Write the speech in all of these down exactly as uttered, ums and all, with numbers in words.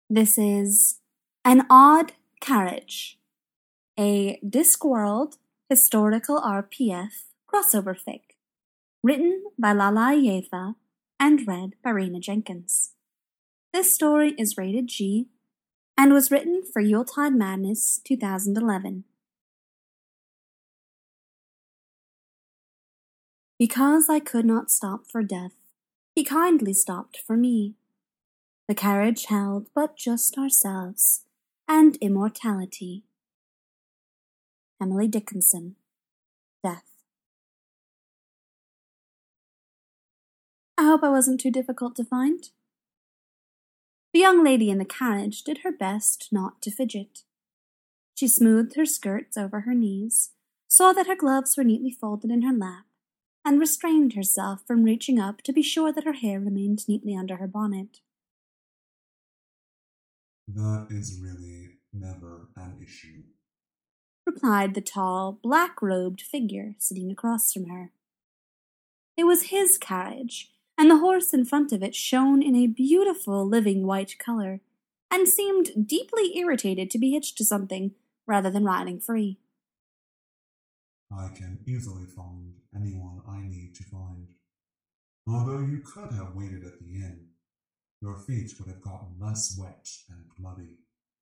This is An Odd Carriage, a Discworld historical R P F crossover fic, written by Lala Yetha and read by Raina Jenkins. This story is rated G and was written for Yuletide Madness two thousand eleven. Because I could not stop for death, he kindly stopped for me. The carriage held but just ourselves and immortality. Emily Dickinson. Death. I hope I wasn't too difficult to find. The young lady in the carriage did her best not to fidget. She smoothed her skirts over her knees, saw that her gloves were neatly folded in her lap, and restrained herself from reaching up to be sure that her hair remained neatly under her bonnet. That is really never an issue, replied the tall, black-robed figure sitting across from her. It was his carriage, and the horse in front of it shone in a beautiful living white color, and seemed deeply irritated to be hitched to something rather than riding free. I can easily find anyone I need to find. Although you could have waited at the inn, your feet would have gotten less wet and muddy.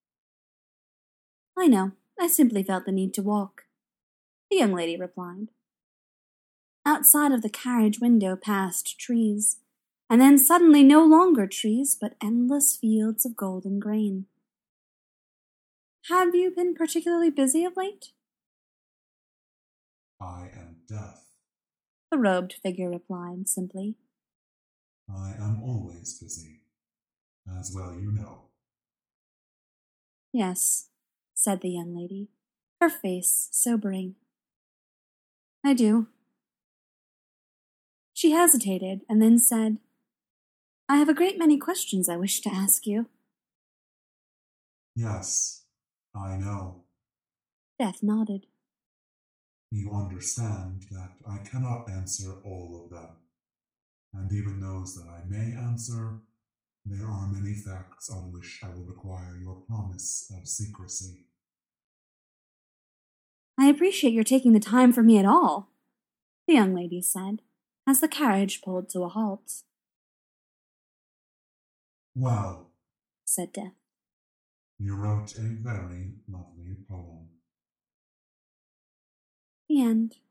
I know. I simply felt the need to walk, the young lady replied. Outside of the carriage window passed trees, and then suddenly no longer trees, but endless fields of golden grain. Have you been particularly busy of late? I am Death, the robed figure replied simply. I am always busy, as well you know. Yes, said the young lady, her face sobering. I do. She hesitated and then said, I have a great many questions I wish to ask you. Yes, I know. Death nodded. You understand that I cannot answer all of them, and even those that I may answer, there are many facts on which I will require your promise of secrecy. I appreciate your taking the time for me at all, the young lady said, as the carriage pulled to a halt. Well, said Death, you wrote a very lovely poem. the end.